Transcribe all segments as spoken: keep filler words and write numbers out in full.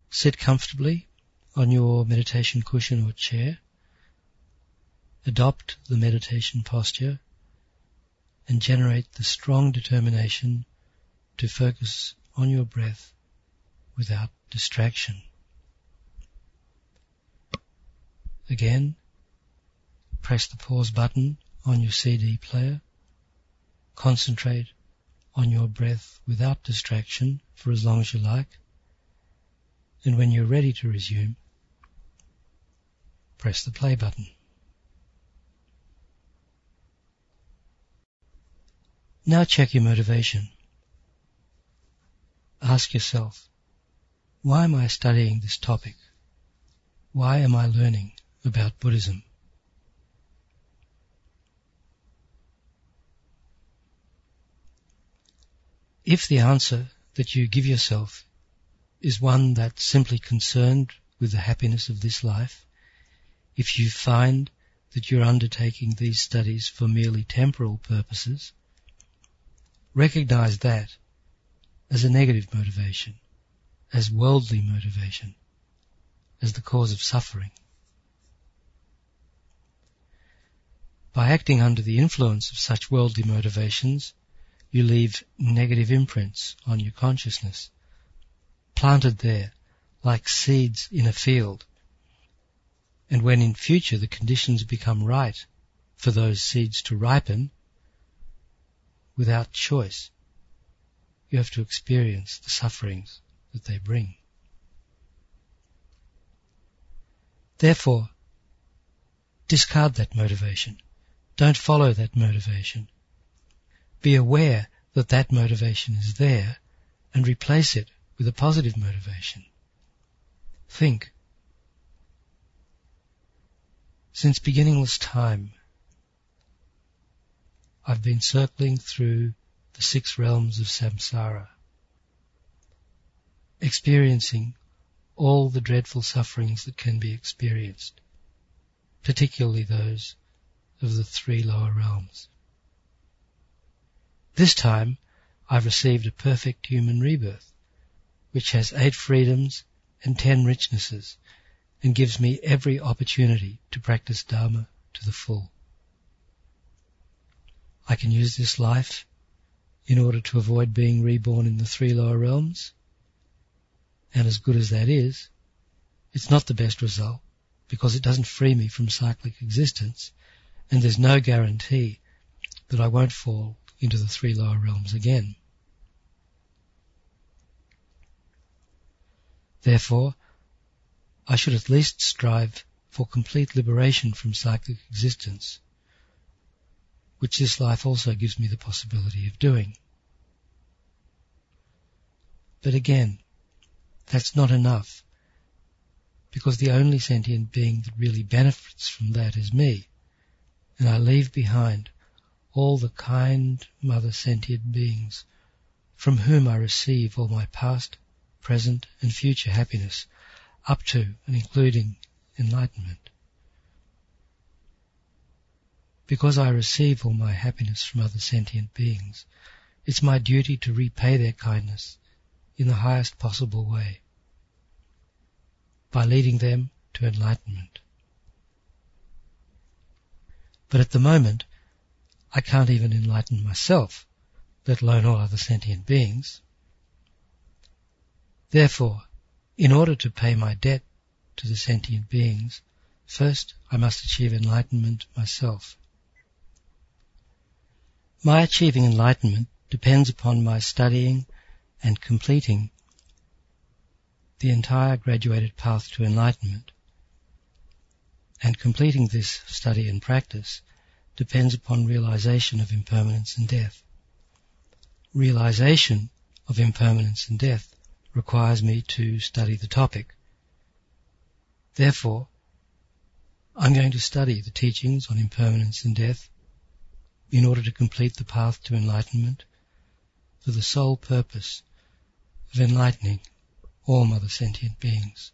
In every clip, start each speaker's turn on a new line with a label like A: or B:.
A: Sit comfortably on your meditation cushion or chair. Adopt the meditation posture and generate the strong determination to focus on your breath without distraction. Again, press the pause button on your C D player. Concentrate on your breath without distraction for as long as you like. And when you're ready to resume, press the play button. Now check your motivation. Ask yourself, why am I studying this topic? Why am I learning about Buddhism? If the answer that you give yourself is one that's simply concerned with the happiness of this life, if you find that you're undertaking these studies for merely temporal purposes, recognize that as a negative motivation, as worldly motivation, as the cause of suffering. By acting under the influence of such worldly motivations, you leave negative imprints on your consciousness, planted there like seeds in a field. And when in future the conditions become right for those seeds to ripen, without choice, you have to experience the sufferings that they bring. Therefore, discard that motivation. Don't follow that motivation. Be aware that that motivation is there and replace it with a positive motivation. Think. Since beginningless time, I've been circling through the six realms of samsara, experiencing all the dreadful sufferings that can be experienced, particularly those of the three lower realms. This time, I've received a perfect human rebirth, which has eight freedoms and ten richnesses, and gives me every opportunity to practice Dharma to the full. I can use this life in order to avoid being reborn in the three lower realms, and as good as that is, it's not the best result, because it doesn't free me from cyclic existence, and there's no guarantee that I won't fall into the three lower realms again. Therefore, I should at least strive for complete liberation from cyclic existence, which this life also gives me the possibility of doing. But again, that's not enough, because the only sentient being that really benefits from that is me, and I leave behind all the kind mother sentient beings from whom I receive all my past, present and future happiness, up to and including enlightenment. Because I receive all my happiness from other sentient beings, it's my duty to repay their kindness in the highest possible way, by leading them to enlightenment. But at the moment, I can't even enlighten myself, let alone all other sentient beings. Therefore, in order to pay my debt to the sentient beings, first I must achieve enlightenment myself. My achieving enlightenment depends upon my studying and completing the entire graduated path to enlightenment. And completing this study and practice depends upon realization of impermanence and death. Realization of impermanence and death requires me to study the topic. Therefore, I'm going to study the teachings on impermanence and death in order to complete the path to enlightenment for the sole purpose of enlightening all mother sentient beings.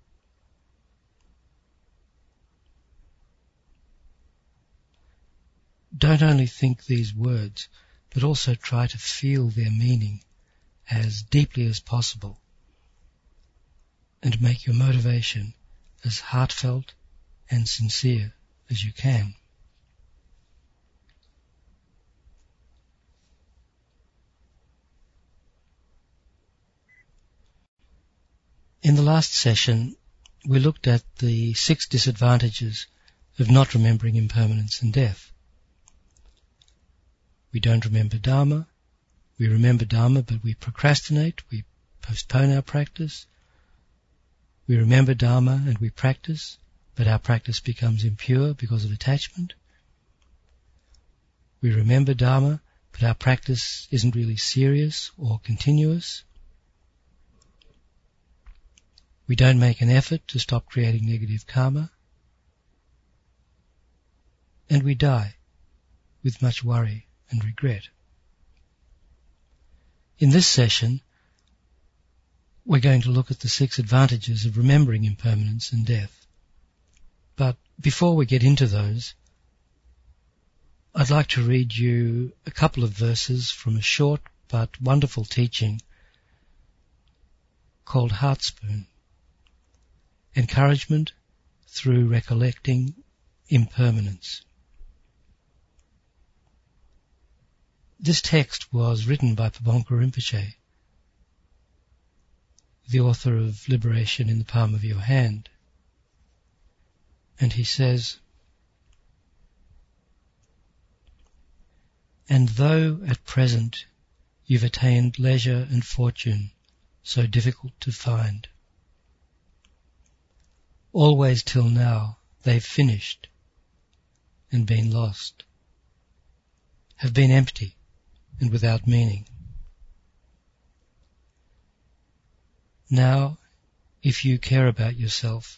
A: Don't only think these words, but also try to feel their meaning as deeply as possible, and make your motivation as heartfelt and sincere as you can. In the last session, we looked at the six disadvantages of not remembering impermanence and death. We don't remember Dharma. We remember Dharma, but we procrastinate. We postpone our practice. We remember Dharma and we practice, but our practice becomes impure because of attachment. We remember Dharma, but our practice isn't really serious or continuous. We don't make an effort to stop creating negative karma. And we die with much worry and regret. In this session, we're going to look at the six advantages of remembering impermanence and death. But before we get into those, I'd like to read you a couple of verses from a short but wonderful teaching called Heartspoon. Encouragement through recollecting impermanence. This text was written by Pabongka Rinpoche, the author of Liberation in the Palm of Your Hand. And he says, "And though at present you've attained leisure and fortune so difficult to find, always till now they've finished and been lost, have been empty and without meaning. Now, if you care about yourself,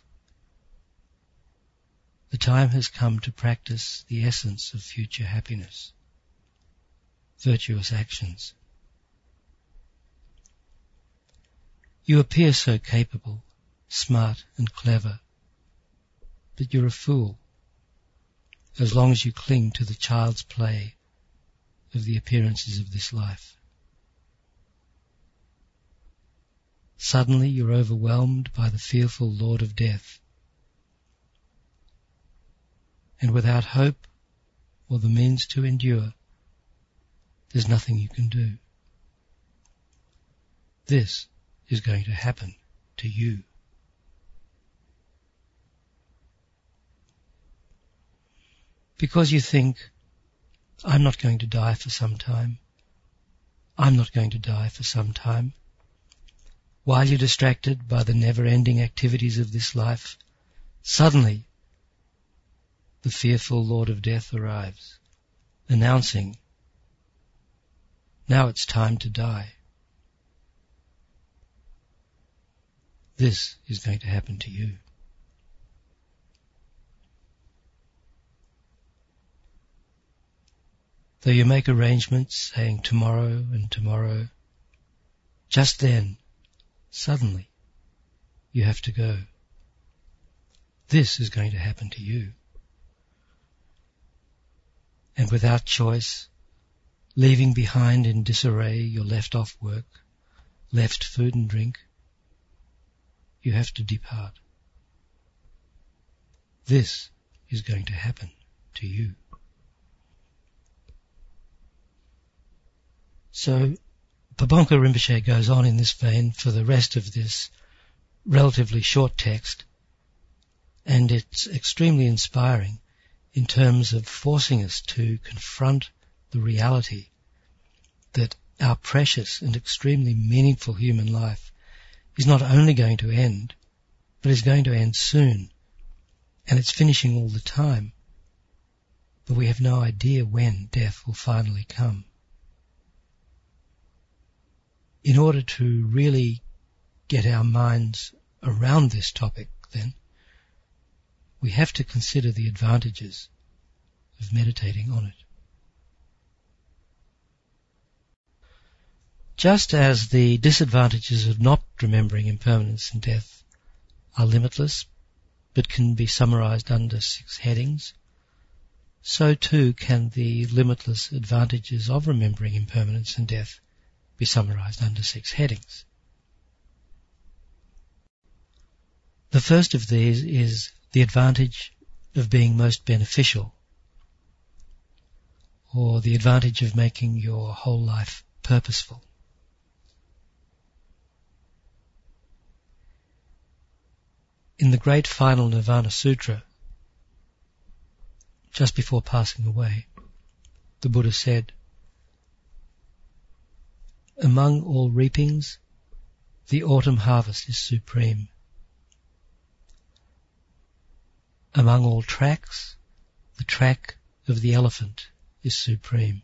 A: the time has come to practice the essence of future happiness, virtuous actions. You appear so capable, smart and clever, but you're a fool as long as you cling to the child's play of the appearances of this life. Suddenly you're overwhelmed by the fearful Lord of Death, and without hope or the means to endure, there's nothing you can do. This is going to happen to you." Because you think, I'm not going to die for some time. I'm not going to die for some time. While you're distracted by the never-ending activities of this life, suddenly the fearful Lord of Death arrives, announcing, now it's time to die. This is going to happen to you. Though you make arrangements saying tomorrow and tomorrow, just then, suddenly, you have to go. This is going to happen to you. And without choice, leaving behind in disarray your left off work, left food and drink, you have to depart. This is going to happen to you. So Pabongka Rinpoche goes on in this vein for the rest of this relatively short text, and it's extremely inspiring in terms of forcing us to confront the reality that our precious and extremely meaningful human life is not only going to end, but is going to end soon, and it's finishing all the time, but we have no idea when death will finally come. In order to really get our minds around this topic, then, we have to consider the advantages of meditating on it. Just as the disadvantages of not remembering impermanence and death are limitless, but can be summarized under six headings, so too can the limitless advantages of remembering impermanence and death be summarized under six headings. The first of these is the advantage of being most beneficial, or the advantage of making your whole life purposeful. In the great final Nirvana Sutra, just before passing away, the Buddha said, "Among all reapings, the autumn harvest is supreme. Among all tracks, the track of the elephant is supreme.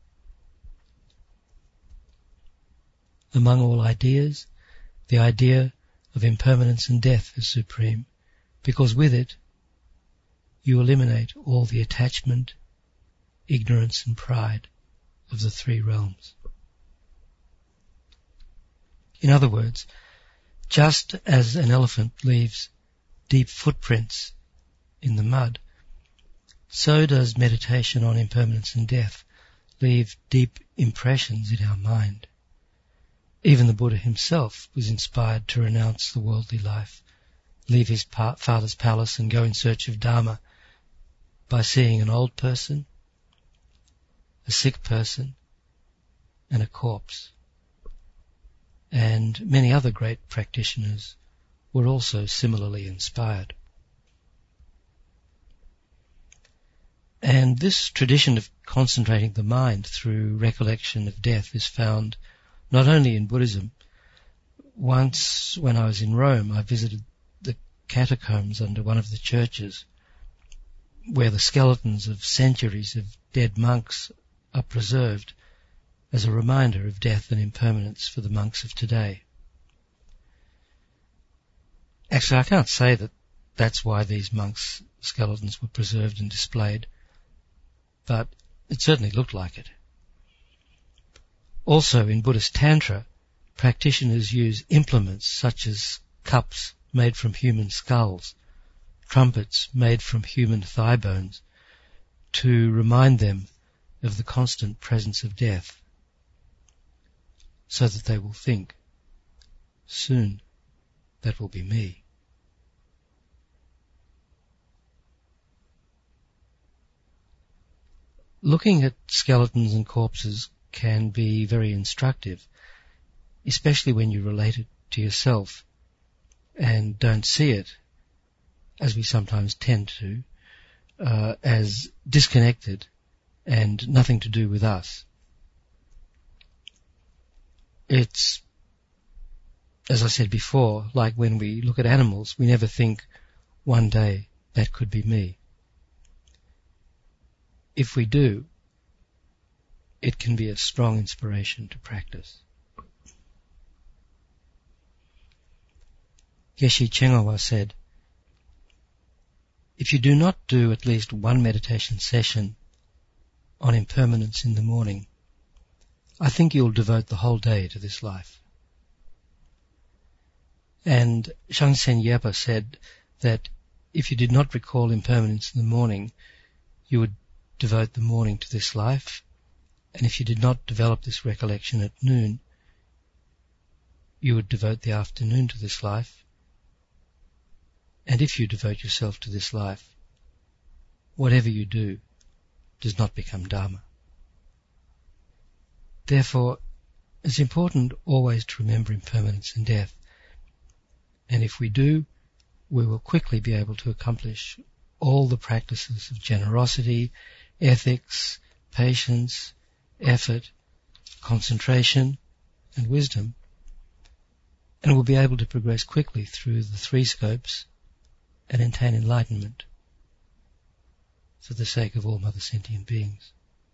A: Among all ideas, the idea of impermanence and death is supreme, because with it you eliminate all the attachment, ignorance and pride of the three realms." In other words, just as an elephant leaves deep footprints in the mud, so does meditation on impermanence and death leave deep impressions in our mind. Even the Buddha himself was inspired to renounce the worldly life, leave his pa- father's palace and go in search of Dharma by seeing an old person, a sick person, and a corpse. And many other great practitioners were also similarly inspired. And this tradition of concentrating the mind through recollection of death is found not only in Buddhism. Once, when I was in Rome, I visited the catacombs under one of the churches, where the skeletons of centuries of dead monks are preserved as a reminder of death and impermanence for the monks of today. Actually, I can't say that that's why these monks' skeletons were preserved and displayed, but it certainly looked like it. Also, in Buddhist Tantra, practitioners use implements such as cups made from human skulls, trumpets made from human thigh bones, to remind them of the constant presence of death, so that they will think, "Soon that will be me." Looking at skeletons and corpses can be very instructive, especially when you relate it to yourself and don't see it, as we sometimes tend to, uh, as disconnected and nothing to do with us. It's, as I said before, like when we look at animals, we never think, "One day that could be me." If we do, it can be a strong inspiration to practice. Geshe Chengawa said, "If you do not do at least one meditation session on impermanence in the morning, I think you'll devote the whole day to this life." And Shangsen Yepa said that if you did not recall impermanence in the morning, you would devote the morning to this life, and if you did not develop this recollection at noon, you would devote the afternoon to this life, and if you devote yourself to this life, whatever you do does not become Dharma. Therefore, it's important always to remember impermanence and death, and if we do, we will quickly be able to accomplish all the practices of generosity, ethics, patience, effort, concentration, and wisdom, and we'll be able to progress quickly through the three scopes and attain enlightenment for the sake of all mother sentient beings.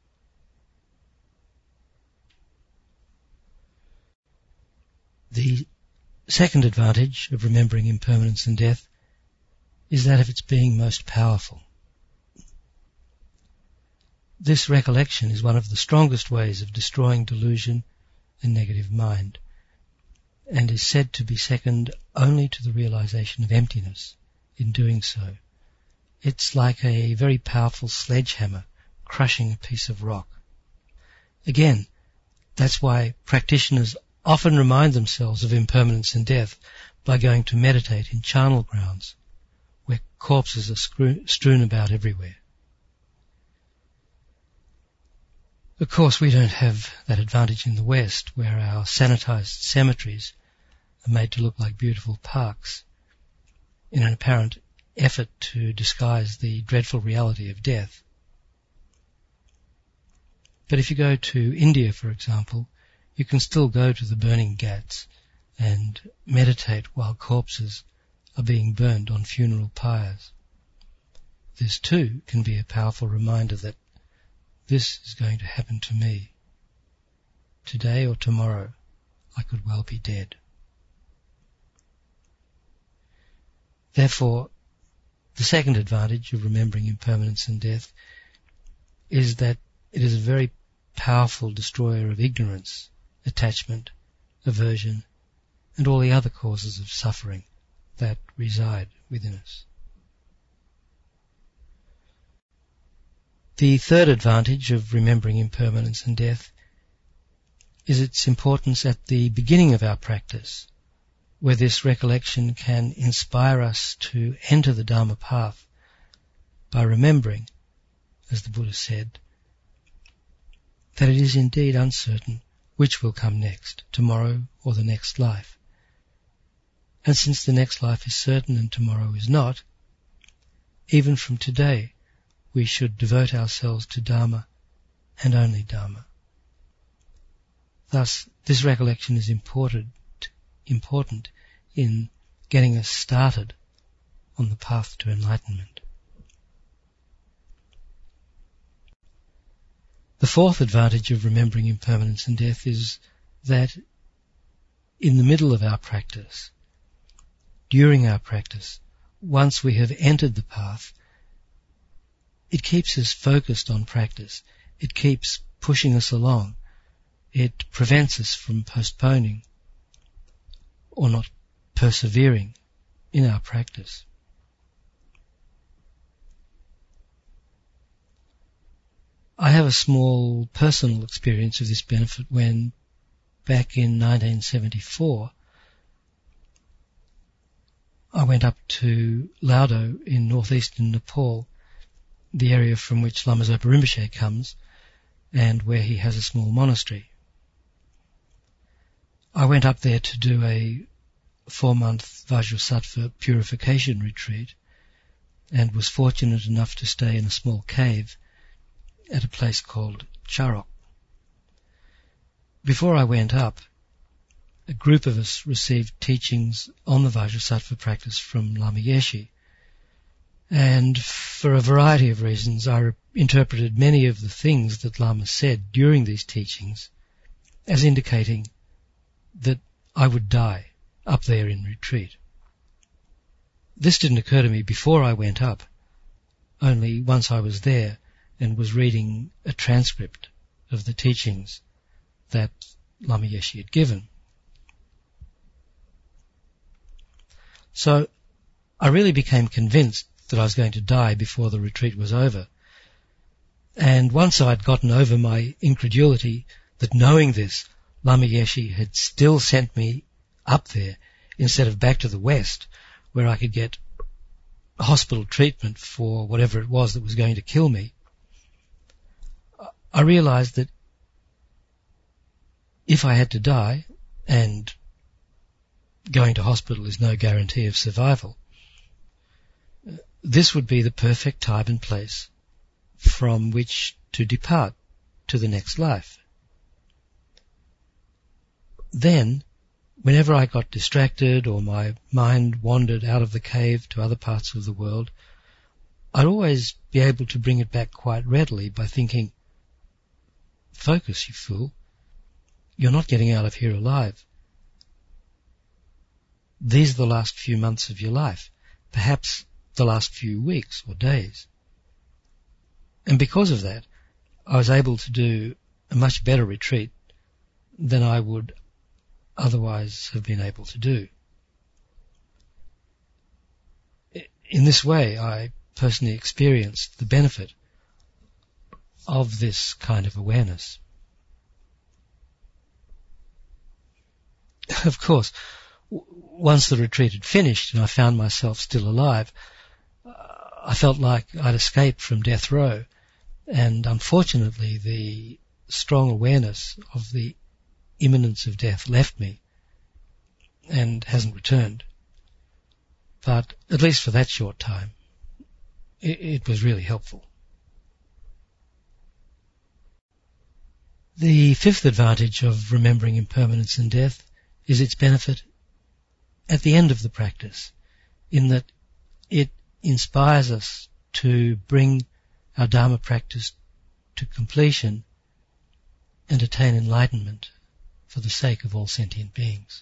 A: The second advantage of remembering impermanence and death is that of its being most powerful. This recollection is one of the strongest ways of destroying delusion and negative mind, and is said to be second only to the realization of emptiness in doing so. It's like a very powerful sledgehammer crushing a piece of rock. Again, that's why practitioners often remind themselves of impermanence and death by going to meditate in charnel grounds, where corpses are screw- strewn about everywhere. Of course, we don't have that advantage in the West, where our sanitized cemeteries are made to look like beautiful parks in an apparent effort to disguise the dreadful reality of death. But if you go to India, for example, you can still go to the burning ghats and meditate while corpses are being burned on funeral pyres. This too can be a powerful reminder that this is going to happen to me. Today or tomorrow, I could well be dead. Therefore, the second advantage of remembering impermanence and death is that it is a very powerful destroyer of ignorance, attachment, aversion, and all the other causes of suffering that reside within us. The third advantage of remembering impermanence and death is its importance at the beginning of our practice, where this recollection can inspire us to enter the Dharma path by remembering, as the Buddha said, that it is indeed uncertain which will come next, tomorrow or the next life. And since the next life is certain and tomorrow is not, even from today we should devote ourselves to Dharma and only Dharma. Thus, this recollection is important, important in getting us started on the path to enlightenment. The fourth advantage of remembering impermanence and death is that in the middle of our practice, during our practice, once we have entered the path, it keeps us focused on practice. It keeps pushing us along. It prevents us from postponing or not persevering in our practice. I have a small personal experience of this benefit when, back in nineteen seventy-four, I went up to Laudo in northeastern Nepal, the area from which Lama Zopa Rinpoche comes, and where he has a small monastery. I went up there to do a four-month Vajrasattva purification retreat, and was fortunate enough to stay in a small cave at a place called Charok. Before I went up, a group of us received teachings on the Vajrasattva practice from Lama Yeshe, and for a variety of reasons I re- interpreted many of the things that Lama said during these teachings as indicating that I would die up there in retreat. This didn't occur to me before I went up, only once I was there and was reading a transcript of the teachings that Lama Yeshe had given. So I really became convinced that I was going to die before the retreat was over. And once I'd gotten over my incredulity that knowing this, Lama Yeshe had still sent me up there instead of back to the West, where I could get hospital treatment for whatever it was that was going to kill me, I realized that if I had to die, and going to hospital is no guarantee of survival, this would be the perfect time and place from which to depart to the next life. Then, whenever I got distracted or my mind wandered out of the cave to other parts of the world, I'd always be able to bring it back quite readily by thinking, "Focus, you fool. You're not getting out of here alive. These are the last few months of your life, perhaps the last few weeks or days." And because of that, I was able to do a much better retreat than I would otherwise have been able to do. In this way, I personally experienced the benefit of this kind of awareness. of course, w- once the retreat had finished and I found myself still alive, uh, I felt like I'd escaped from death row. And unfortunately, the strong awareness of the imminence of death left me and hasn't returned. But at least for that short time, it, it was really helpful. The fifth advantage of remembering impermanence and death is its benefit at the end of the practice, in that it inspires us to bring our Dharma practice to completion and attain enlightenment for the sake of all sentient beings.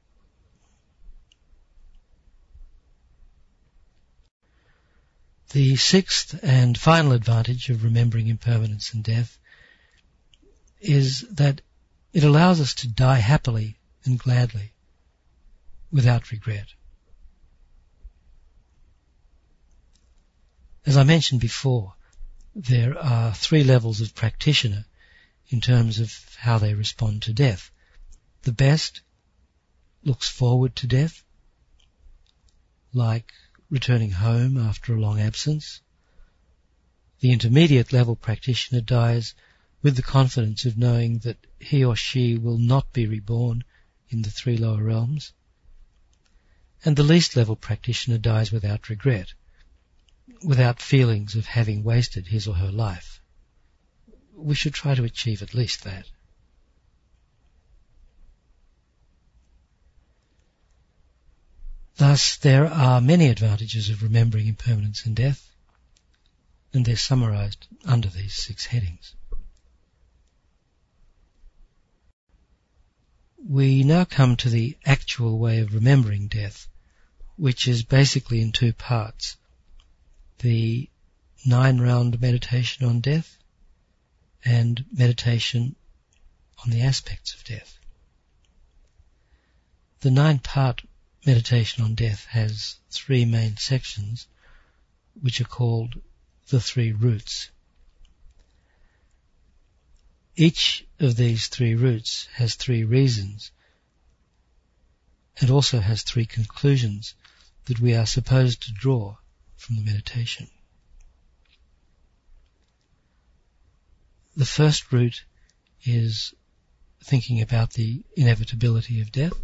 A: The sixth and final advantage of remembering impermanence and death is that it allows us to die happily and gladly, without regret. As I mentioned before, there are three levels of practitioner in terms of how they respond to death. The best looks forward to death, like returning home after a long absence. The intermediate level practitioner dies with the confidence of knowing that he or she will not be reborn in the three lower realms. And the least level practitioner dies without regret, without feelings of having wasted his or her life. We should try to achieve at least that. Thus, there are many advantages of remembering impermanence and death, and they're summarized under these six headings. We now come to the actual way of remembering death, which is basically in two parts. The nine-round meditation on death and meditation on the aspects of death. The nine-part meditation on death has three main sections, which are called the three roots. Each of these three roots has three reasons and also has three conclusions that we are supposed to draw from the meditation. The first root is thinking about the inevitability of death.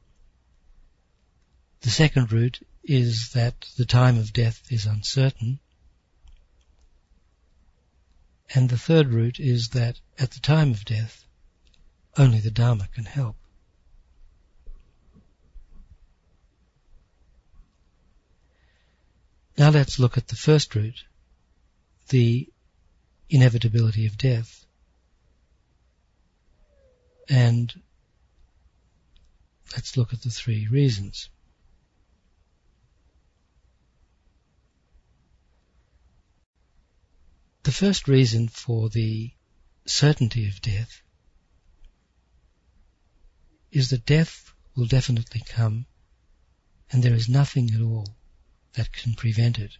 A: The second root is that the time of death is uncertain. And the third root is that at the time of death, only the Dharma can help. Now let's look at the first root, the inevitability of death, and let's look at the three reasons. The first reason for the certainty of death is that death will definitely come, and there is nothing at all that can prevent it.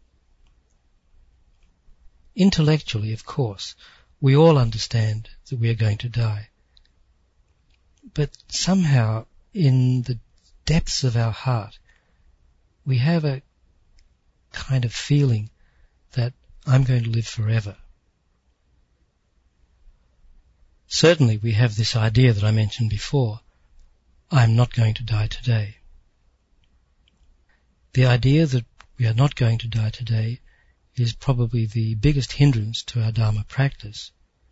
A: Intellectually, of course, we all understand that we are going to die. But somehow, in the depths of our heart, we have a kind of feeling that I'm going to live forever. Certainly we have this idea that I mentioned before, I'm not going to die today. The idea that we are not going to die today is probably the biggest hindrance to our Dharma practice.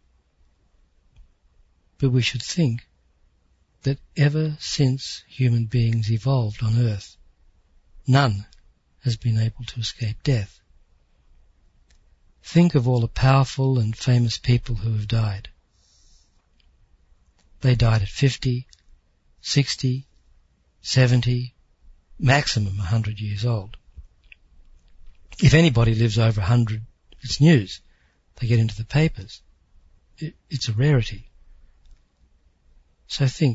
A: But we should think that ever since human beings evolved on earth, none has been able to escape death. Think of all the powerful and famous people who have died. They died at fifty, sixty, seventy, maximum one hundred years old. If anybody lives over one hundred, it's news. They get into the papers. It, it's a rarity. So think,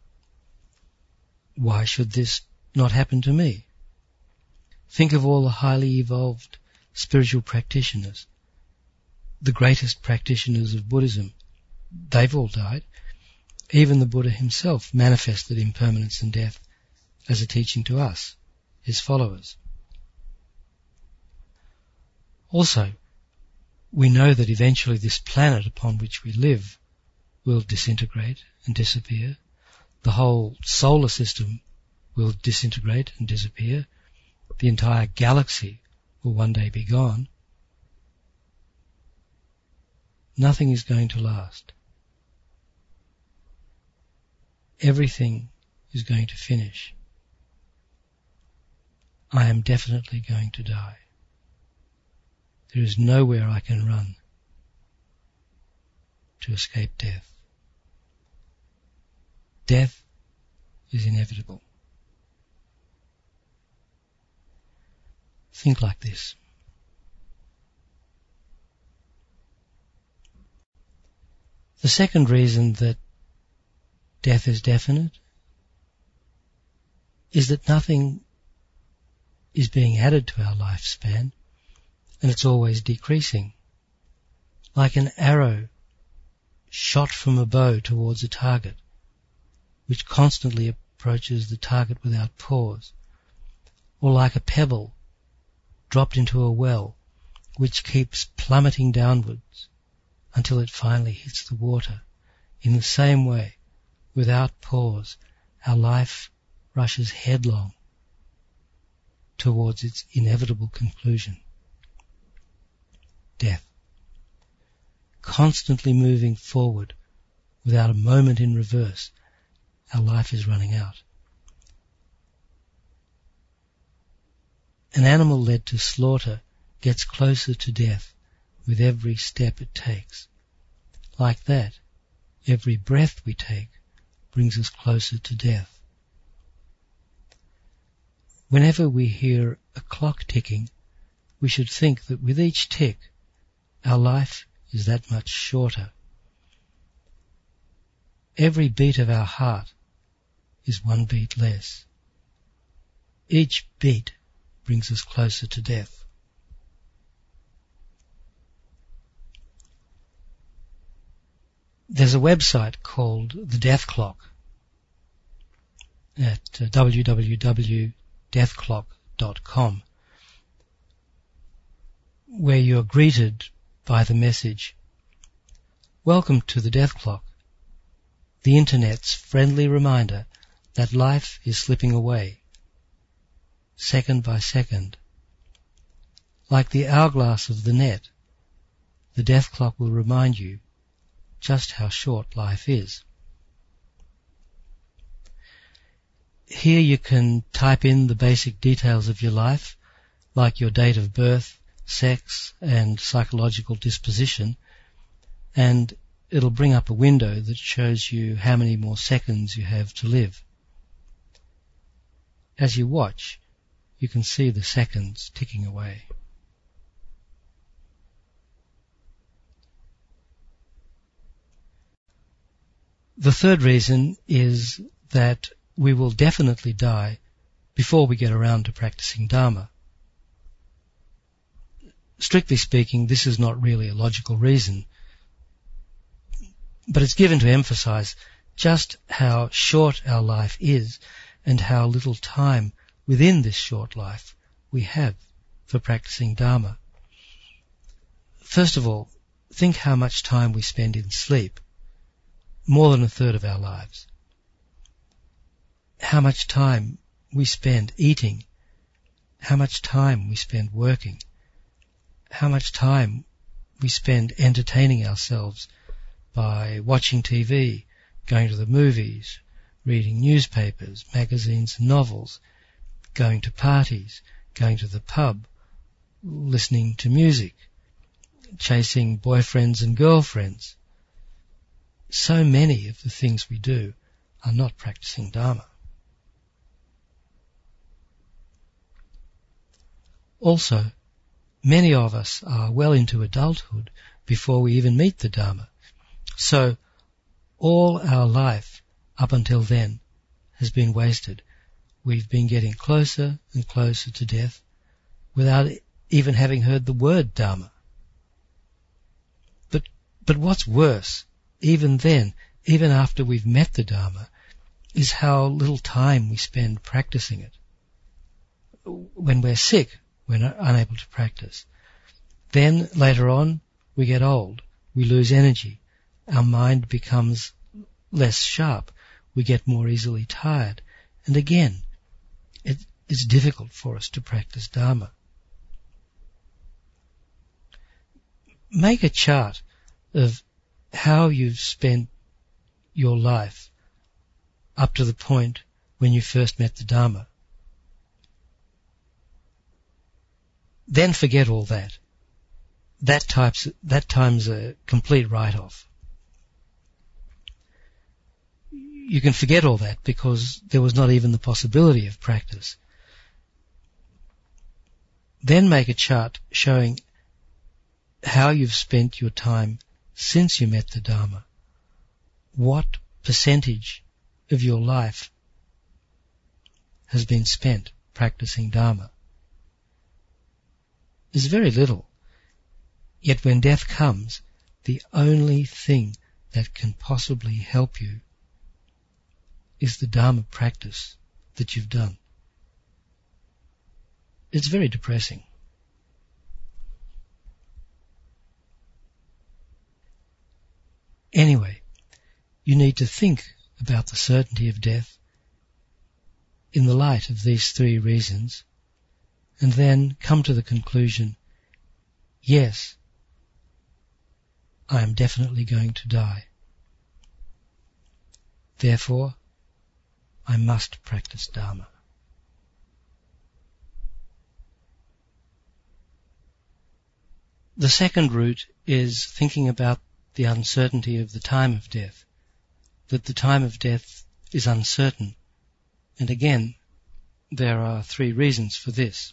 A: why should this not happen to me? Think of all the highly evolved spiritual practitioners, the greatest practitioners of Buddhism. They've all died. Even the Buddha himself manifested impermanence and death as a teaching to us, his followers. Also, we know that eventually this planet upon which we live will disintegrate and disappear. The whole solar system will disintegrate and disappear. The entire galaxy will one day be gone. Nothing is going to last. Everything is going to finish. I am definitely going to die. There is nowhere I can run to escape death. Death is inevitable. Think like this. The second reason that death is definite is that nothing is being added to our lifespan, and it's always decreasing. Like an arrow shot from a bow towards a target, which constantly approaches the target without pause, or like a pebble dropped into a well, which keeps plummeting downwards until it finally hits the water. In the same way, without pause, our life rushes headlong towards its inevitable conclusion. Death. Constantly moving forward without a moment in reverse, our life is running out. An animal led to slaughter gets closer to death with every step it takes. Like that, every breath we take brings us closer to death. Whenever we hear a clock ticking, we should think that with each tick, our life is that much shorter. Every beat of our heart is one beat less. Each beat brings us closer to death. There's a website called The Death Clock at uh, w w w dot death clock dot com, where you're greeted by the message, "Welcome to the Death Clock, the Internet's friendly reminder that life is slipping away, second by second. Like the hourglass of the net, the death clock will remind you just how short life is." Here you can type in the basic details of your life, like your date of birth, sex, and psychological disposition, and it'll bring up a window that shows you how many more seconds you have to live. As you watch, you can see the seconds ticking away. The third reason is that we will definitely die before we get around to practicing Dharma. Strictly speaking, this is not really a logical reason, but it's given to emphasize just how short our life is and how little time within this short life we have for practicing Dharma. First of all, think how much time we spend in sleep, more than a third of our lives. How much time we spend eating, how much time we spend working, how much time we spend entertaining ourselves by watching T V, going to the movies, reading newspapers, magazines and novels, going to parties, going to the pub, listening to music, chasing boyfriends and girlfriends. So many of the things we do are not practicing Dharma. Also, many of us are well into adulthood before we even meet the Dharma. So, all our life up until then has been wasted. We've been getting closer and closer to death without even having heard the word Dharma. But, but what's worse, even then, even after we've met the Dharma, is how little time we spend practicing it. When we're sick, we're not unable to practice. Then, later on, we get old, we lose energy, our mind becomes less sharp, we get more easily tired, and again, it, it's difficult for us to practice Dharma. Make a chart of how you've spent your life up to the point when you first met the Dharma. Then forget all that. That, types, that time's a complete write-off. You can forget all that because there was not even the possibility of practice. Then make a chart showing how you've spent your time since you met the Dharma. What percentage of your life has been spent practicing Dharma? It's very little. Yet when death comes, the only thing that can possibly help you is the Dharma practice that you've done. It's very depressing. Anyway, you need to think about the certainty of death in the light of these three reasons, and then come to the conclusion, yes, I am definitely going to die. Therefore, I must practice Dharma. The second route is thinking about the uncertainty of the time of death, that the time of death is uncertain. And again, there are three reasons for this.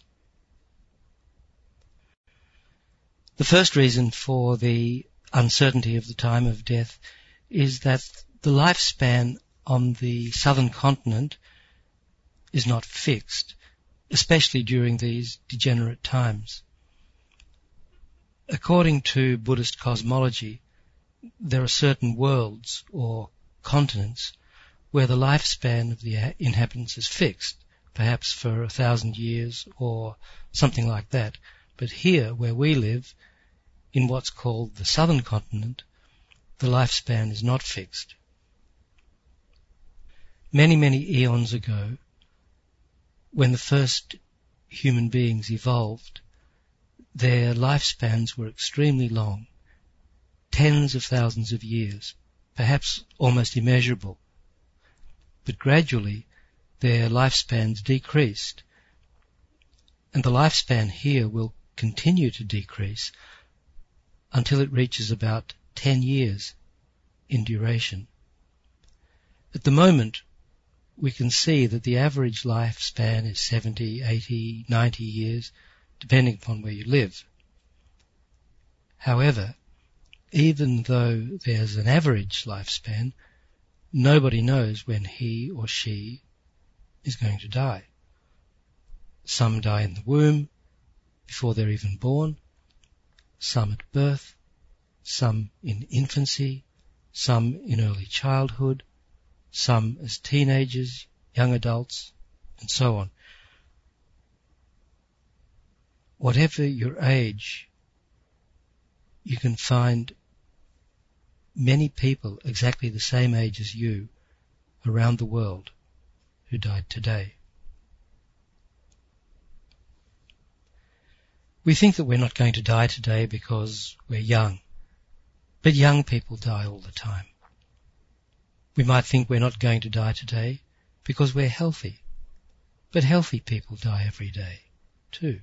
A: The first reason for the uncertainty of the time of death is that the lifespan on the southern continent is not fixed, especially during these degenerate times. According to Buddhist cosmology, there are certain worlds or continents where the lifespan of the inhabitants is fixed, perhaps for a thousand years or something like that. But here, where we live, in what's called the southern continent, the lifespan is not fixed. Many, many eons ago, when the first human beings evolved, their lifespans were extremely long, tens of thousands of years, perhaps almost immeasurable. But gradually their lifespans decreased, and the lifespan here will continue to decrease until it reaches about ten years in duration. At the moment, we can see that the average lifespan is seventy, eighty, ninety years, depending upon where you live. However, even though there's an average lifespan, nobody knows when he or she is going to die. Some die in the womb, before they're even born, some at birth, some in infancy, some in early childhood, some as teenagers, young adults, and so on. Whatever your age, you can find many people exactly the same age as you around the world who died today. We think that we're not going to die today because we're young, but young people die all the time. We might think we're not going to die today because we're healthy, but healthy people die every day too.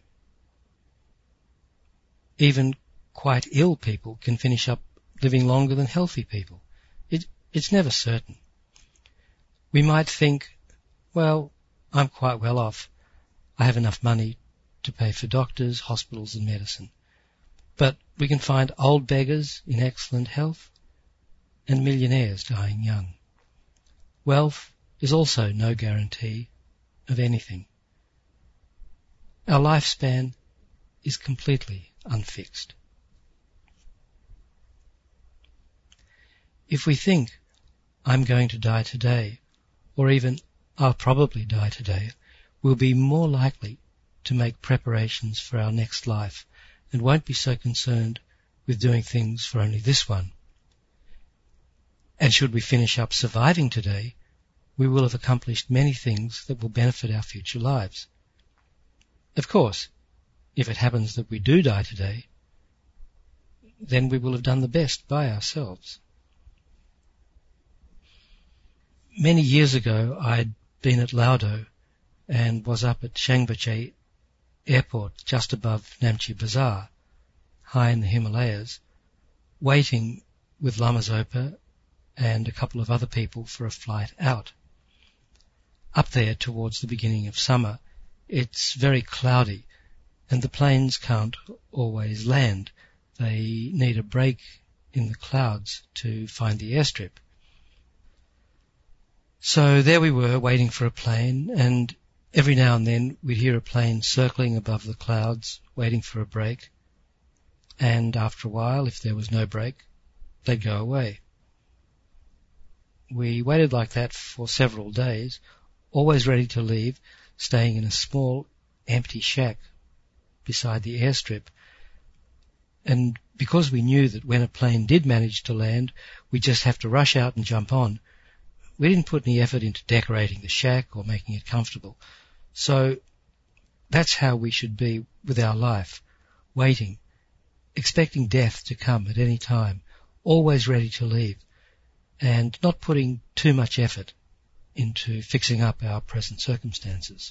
A: Even quite ill people can finish up living longer than healthy people. It, it's never certain. We might think, well, I'm quite well off. I have enough money to pay for doctors, hospitals and medicine. But we can find old beggars in excellent health and millionaires dying young. Wealth is also no guarantee of anything. Our lifespan is completely unfixed. If we think I'm going to die today, or even I'll probably die today, we'll be more likely to make preparations for our next life and won't be so concerned with doing things for only this one. And should we finish up surviving today, we will have accomplished many things that will benefit our future lives. Of course, if it happens that we do die today, then we will have done the best by ourselves. Many years ago, I'd been at Laudo and was up at Shangbache Airport just above Namche Bazaar, high in the Himalayas, waiting with Lama Zopa and a couple of other people for a flight out. Up there towards the beginning of summer, it's very cloudy and the planes can't always land. They need a break in the clouds to find the airstrip. So there we were waiting for a plane, and every now and then we'd hear a plane circling above the clouds waiting for a break, and after a while, if there was no break, they'd go away. We waited like that for several days, always ready to leave, staying in a small empty shack beside the airstrip. And because we knew that when a plane did manage to land, we'd just have to rush out and jump on, we didn't put any effort into decorating the shack or making it comfortable. So that's how we should be with our life, waiting, expecting death to come at any time, always ready to leave, and not putting too much effort into fixing up our present circumstances.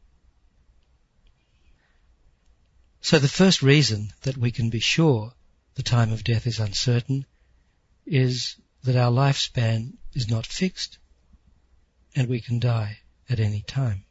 A: So the first reason that we can be sure the time of death is uncertain is that our lifespan is not fixed and we can die at any time.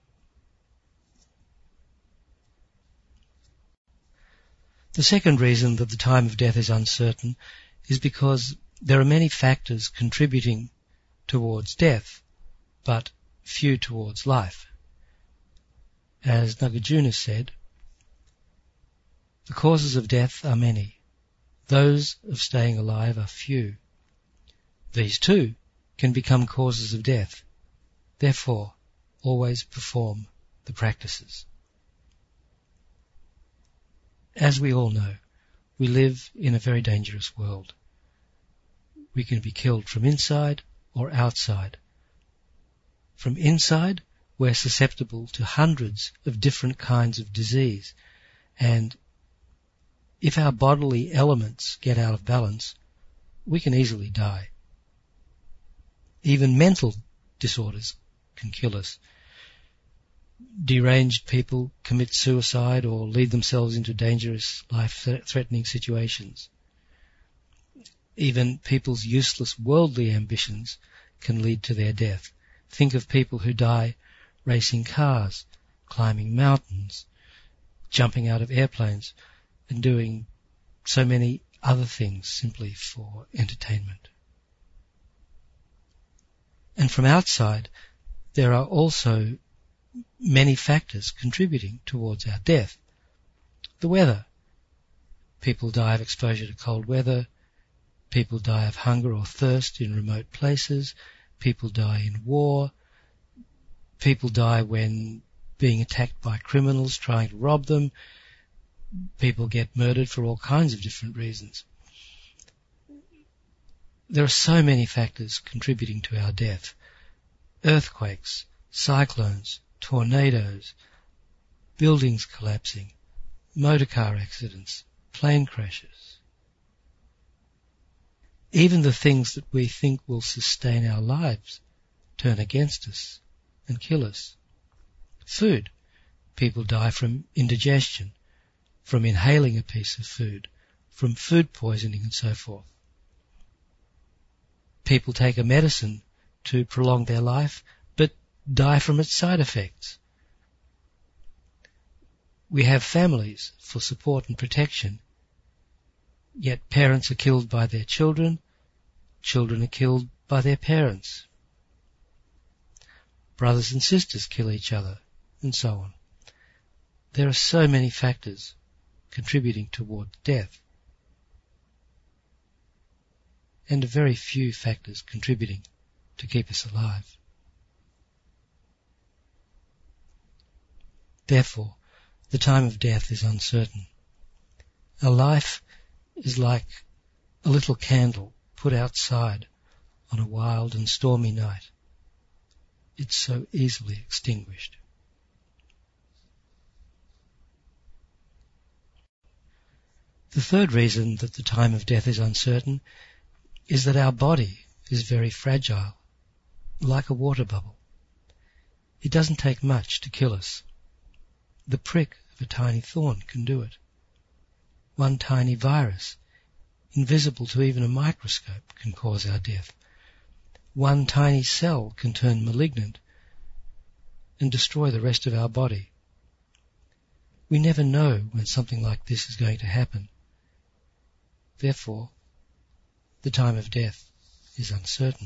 A: The second reason that the time of death is uncertain is because there are many factors contributing towards death, but few towards life. As Nagarjuna said, the causes of death are many. Those of staying alive are few. These too can become causes of death. Therefore, always perform the practices. As we all know, we live in a very dangerous world. We can be killed from inside or outside. From inside, we're susceptible to hundreds of different kinds of disease, and if our bodily elements get out of balance, we can easily die. Even mental disorders can kill us. Deranged people commit suicide or lead themselves into dangerous, life-threatening situations. Even people's useless worldly ambitions can lead to their death. Think of people who die racing cars, climbing mountains, jumping out of airplanes, and doing so many other things simply for entertainment. And from outside, there are also many factors contributing towards our death. The weather. People die of exposure to cold weather. People die of hunger or thirst in remote places. People die in war. People die when being attacked by criminals trying to rob them. People get murdered for all kinds of different reasons. There are so many factors contributing to our death. Earthquakes, cyclones, tornadoes, buildings collapsing, motor car accidents, plane crashes. Even the things that we think will sustain our lives turn against us and kill us. Food. People die from indigestion, from inhaling a piece of food, from food poisoning and so forth. People take a medicine to prolong their life, but die from its side effects. We have families for support and protection, yet parents are killed by their children, children are killed by their parents. Brothers and sisters kill each other, and so on. There are so many factors contributing toward death, and very few factors contributing to keep us alive. Therefore, the time of death is uncertain. A life is like a little candle put outside on a wild and stormy night. It's so easily extinguished. The third reason that the time of death is uncertain is that our body is very fragile, like a water bubble. It doesn't take much to kill us. The prick of a tiny thorn can do it. One tiny virus, invisible to even a microscope, can cause our death. One tiny cell can turn malignant and destroy the rest of our body. We never know when something like this is going to happen. Therefore, the time of death is uncertain.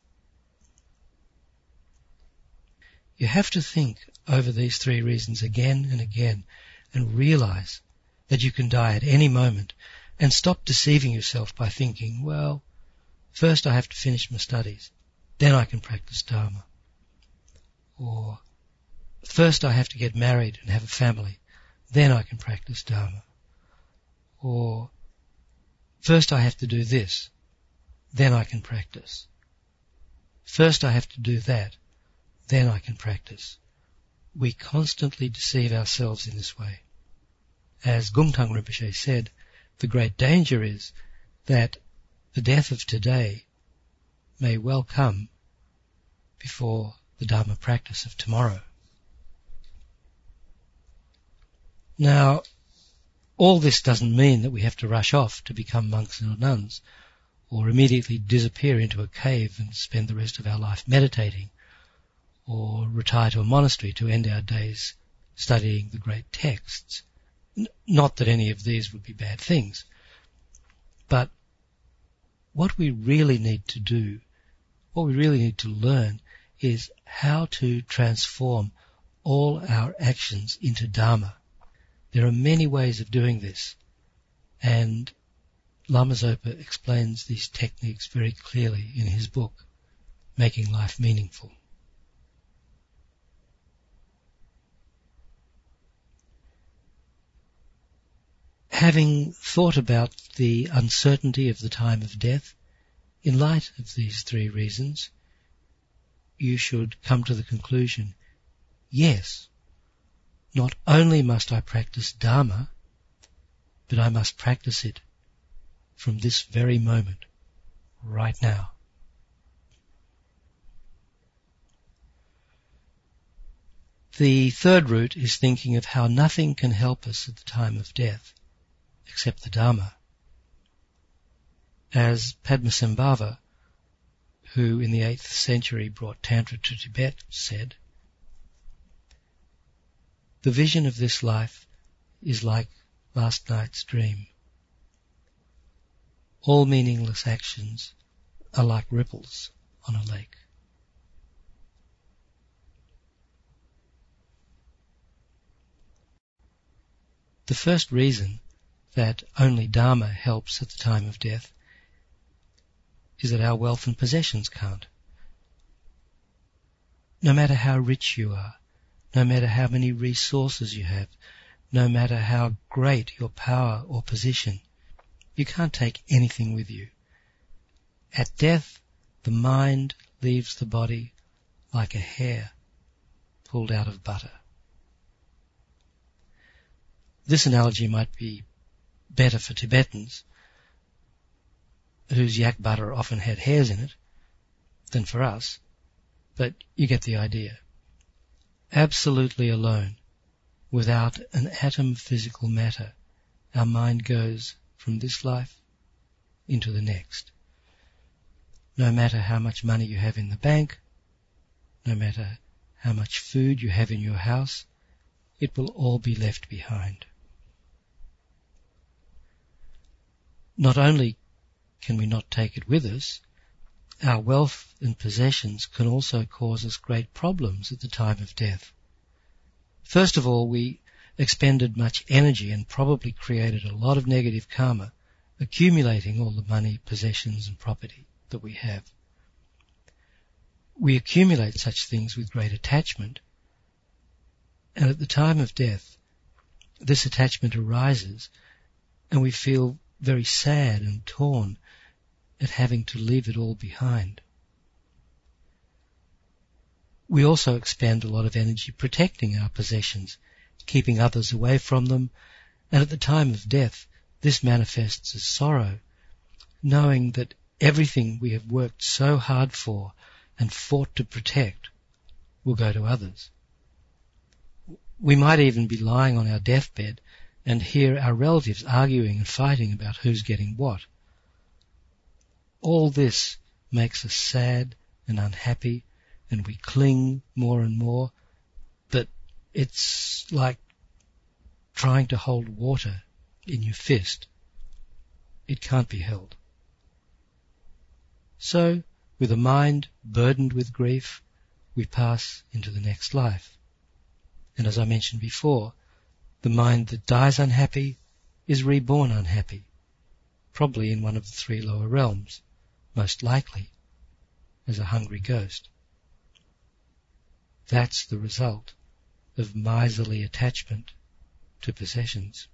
A: You have to think over these three reasons again and again and realize that you can die at any moment, and stop deceiving yourself by thinking, well, first I have to finish my studies, then I can practice Dharma. Or, first I have to get married and have a family, then I can practice Dharma. Or, first I have to do this, then I can practice. First I have to do that, then I can practice. We constantly deceive ourselves in this way. As Gungtang Rinpoche said, the great danger is that the death of today may well come before the Dharma practice of tomorrow. Now, all this doesn't mean that we have to rush off to become monks or nuns, or immediately disappear into a cave and spend the rest of our life meditating, or retire to a monastery to end our days studying the great texts. N- not that any of these would be bad things, but what we really need to do, what we really need to learn, is how to transform all our actions into Dharma. There are many ways of doing this, and Lama Zopa explains these techniques very clearly in his book, Making Life Meaningful. Having thought about the uncertainty of the time of death, in light of these three reasons, you should come to the conclusion, yes, not only must I practice Dharma, but I must practice it from this very moment, right now. The third route is thinking of how nothing can help us at the time of death, except the Dharma. As Padmasambhava, who in the eighth century brought Tantra to Tibet, said, the vision of this life is like last night's dream. All meaningless actions are like ripples on a lake. The first reason that only Dharma helps at the time of death is that our wealth and possessions can't. No matter how rich you are, no matter how many resources you have, no matter how great your power or position, you can't take anything with you. At death, the mind leaves the body like a hair pulled out of butter. This analogy might be better for Tibetans, whose yak butter often had hairs in it, than for us, but you get the idea. Absolutely alone, without an atom of physical matter, our mind goes from this life into the next. No matter how much money you have in the bank, no matter how much food you have in your house, it will all be left behind. Not only can we not take it with us, our wealth and possessions can also cause us great problems at the time of death. First of all, we expended much energy and probably created a lot of negative karma, accumulating all the money, possessions and property that we have. we accumulate such things with great attachment, and at the time of death, this attachment arises, and we feel very sad and torn at having to leave it all behind. We also expend a lot of energy protecting our possessions, keeping others away from them, and at the time of death, this manifests as sorrow, knowing that everything we have worked so hard for and fought to protect will go to others. We might even be lying on our deathbed and hear our relatives arguing and fighting about who's getting what. All this makes us sad and unhappy, and we cling more and more, but it's like trying to hold water in your fist. It can't be held. So, with a mind burdened with grief, we pass into the next life. And as I mentioned before, the mind that dies unhappy is reborn unhappy, probably in one of the three lower realms, most likely as a hungry ghost. That's the result of miserly attachment to possessions.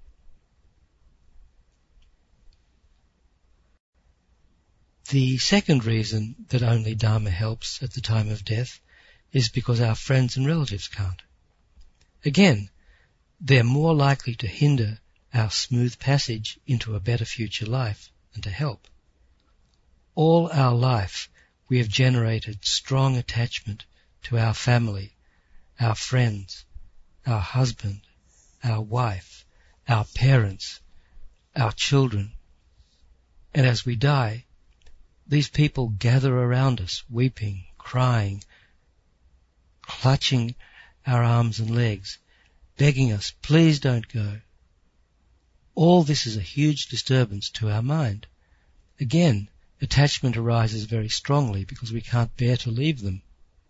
A: The second reason that only Dharma helps at the time of death is because our friends and relatives can't. Again, they're more likely to hinder our smooth passage into a better future life than to help. All our life we have generated strong attachment to our family, our friends, our husband, our wife, our parents, our children. And as we die, these people gather around us, weeping, crying, clutching our arms and legs, begging us, please don't go. All this is a huge disturbance to our mind. Again, attachment arises very strongly because we can't bear to leave them.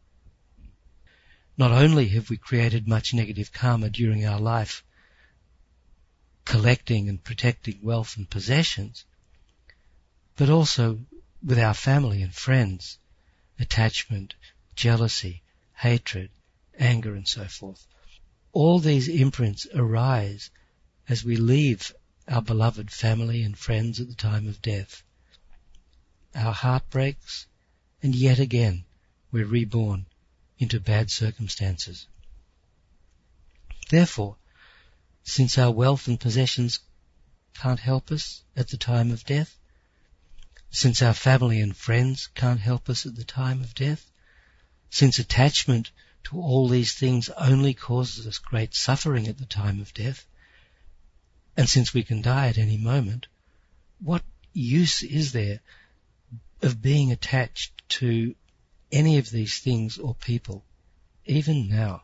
A: Not only have we created much negative karma during our life, collecting and protecting wealth and possessions, but also with our family and friends, attachment, jealousy, hatred, anger, and so forth. All these imprints arise as we leave our beloved family and friends at the time of death. Our heart breaks, and yet again we're reborn into bad circumstances. Therefore, since our wealth and possessions can't help us at the time of death, since our family and friends can't help us at the time of death, since attachment to all these things only causes us great suffering at the time of death, and since we can die at any moment, what use is there of being attached to any of these things or people, even now?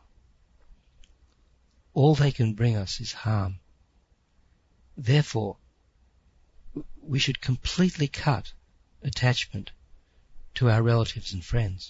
A: All they can bring us is harm. Therefore, we should completely cut attachment to our relatives and friends.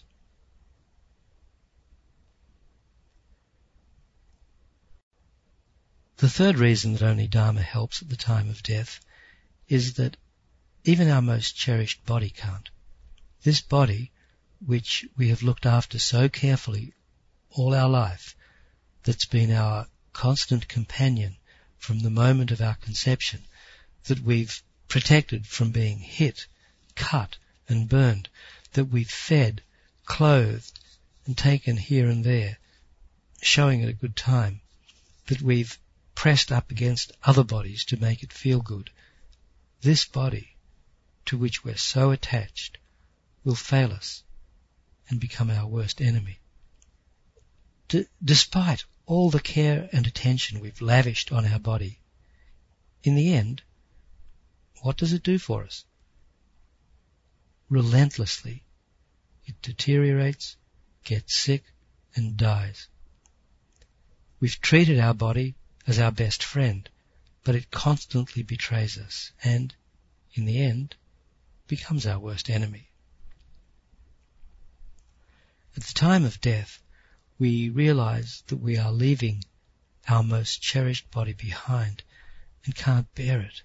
A: The third reason that only Dharma helps at the time of death is that even our most cherished body can't. This body, which we have looked after so carefully all our life, that's been our constant companion from the moment of our conception, that we've protected from being hit, cut and burned, that we've fed, clothed and taken here and there, showing it a good time, that we've pressed up against other bodies to make it feel good. This body, to which we're so attached, will fail us and become our worst enemy. D- despite all the care and attention we've lavished on our body, in the end, what does it do for us? Relentlessly, it deteriorates, gets sick, and dies. We've treated our body as our best friend, but it constantly betrays us and, in the end, becomes our worst enemy. At the time of death, we realize that we are leaving our most cherished body behind and can't bear it.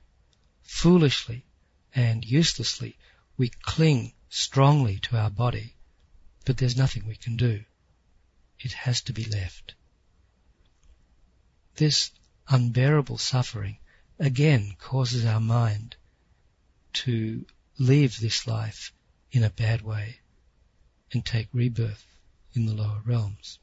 A: Foolishly and uselessly, we cling strongly to our body, but there's nothing we can do. It has to be left. This unbearable suffering again causes our mind to leave this life in a bad way and take rebirth in the lower realms.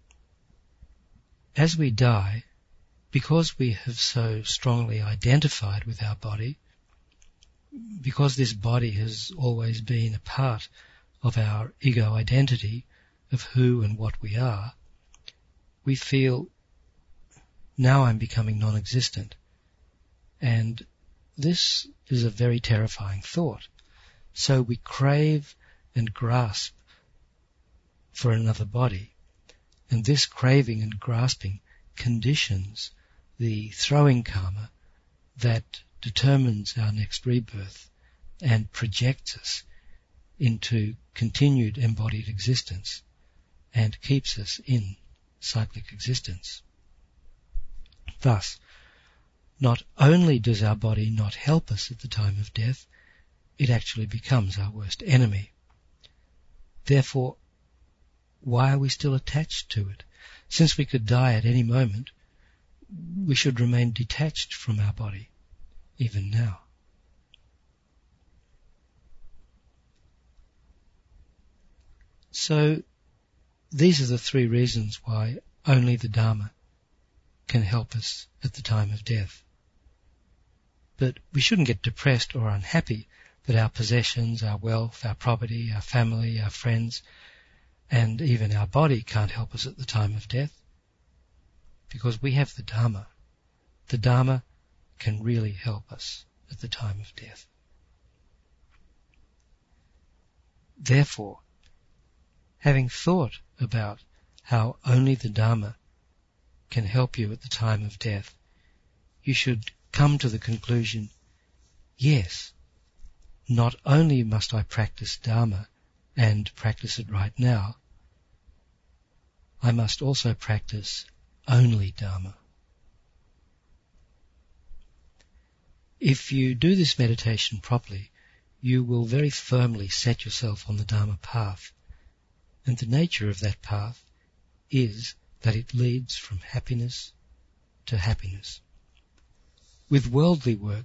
A: As we die, because we have so strongly identified with our body, because this body has always been a part of our ego identity of who and what we are, we feel, now I'm becoming non-existent. And this is a very terrifying thought. So we crave and grasp for another body. And this craving and grasping conditions the throwing karma that determines our next rebirth and projects us into continued embodied existence and keeps us in cyclic existence. Thus, not only does our body not help us at the time of death, it actually becomes our worst enemy. Therefore, why are we still attached to it? Since we could die at any moment, we should remain detached from our body, even now. So, these are the three reasons why only the Dharma can help us at the time of death. But we shouldn't get depressed or unhappy that our possessions, our wealth, our property, our family, our friends, and even our body can't help us at the time of death, because we have the Dharma. The Dharma can really help us at the time of death. Therefore, having thought about how only the Dharma can help you at the time of death, you should come to the conclusion, yes, not only must I practice Dharma and practice it right now, I must also practice only Dharma. If you do this meditation properly, you will very firmly set yourself on the Dharma path, and the nature of that path is that it leads from happiness to happiness. With worldly work,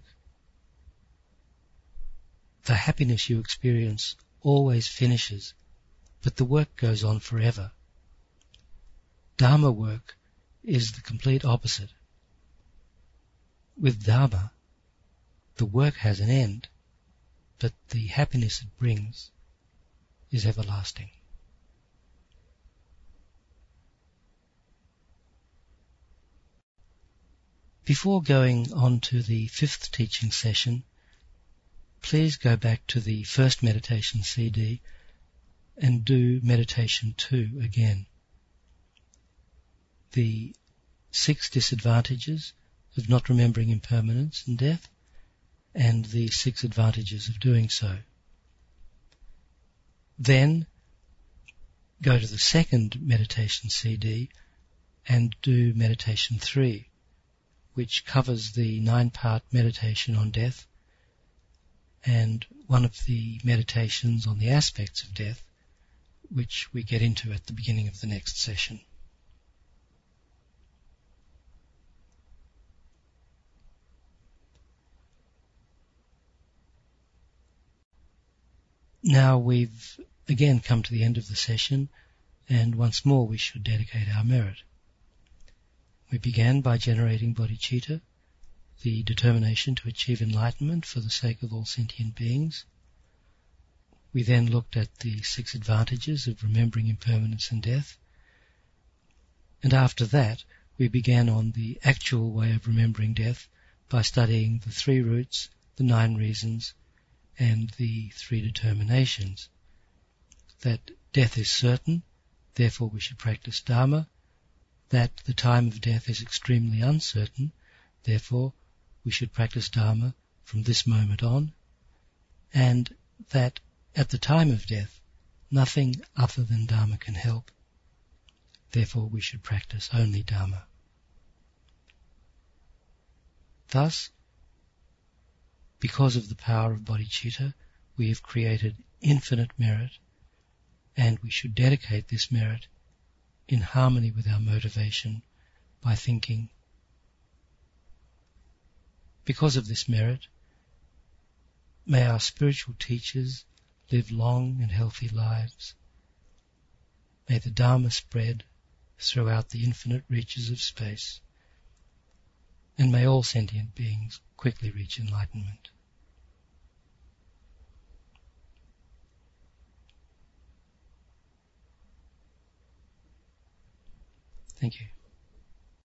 A: the happiness you experience always finishes, but the work goes on forever. Dharma work is the complete opposite. With Dharma, the work has an end, but the happiness it brings is everlasting. Before going on to the fifth teaching session, please go back to the first meditation C D and do meditation two again. The six disadvantages of not remembering impermanence and death, and the six advantages of doing so. Then go to the second meditation C D and do meditation three, which covers the nine-part meditation on death and one of the meditations on the aspects of death, which we get into at the beginning of the next session. Now we've again come to the end of the session, and once more we should dedicate our merit. We began by generating bodhicitta, the determination to achieve enlightenment for the sake of all sentient beings. We then looked at the six advantages of remembering impermanence and death, and after that we began on the actual way of remembering death by studying the three roots, the nine reasons, and the three determinations. That death is certain, therefore we should practice Dharma. That the time of death is extremely uncertain, therefore we should practice Dharma from this moment on. And that at the time of death, nothing other than Dharma can help, therefore we should practice only Dharma. Thus, because of the power of bodhicitta, we have created infinite merit, and we should dedicate this merit in harmony with our motivation by thinking, because of this merit, may our spiritual teachers live long and healthy lives. May the Dharma spread throughout the infinite reaches of space, and may all sentient beings quickly reach enlightenment. Thank you.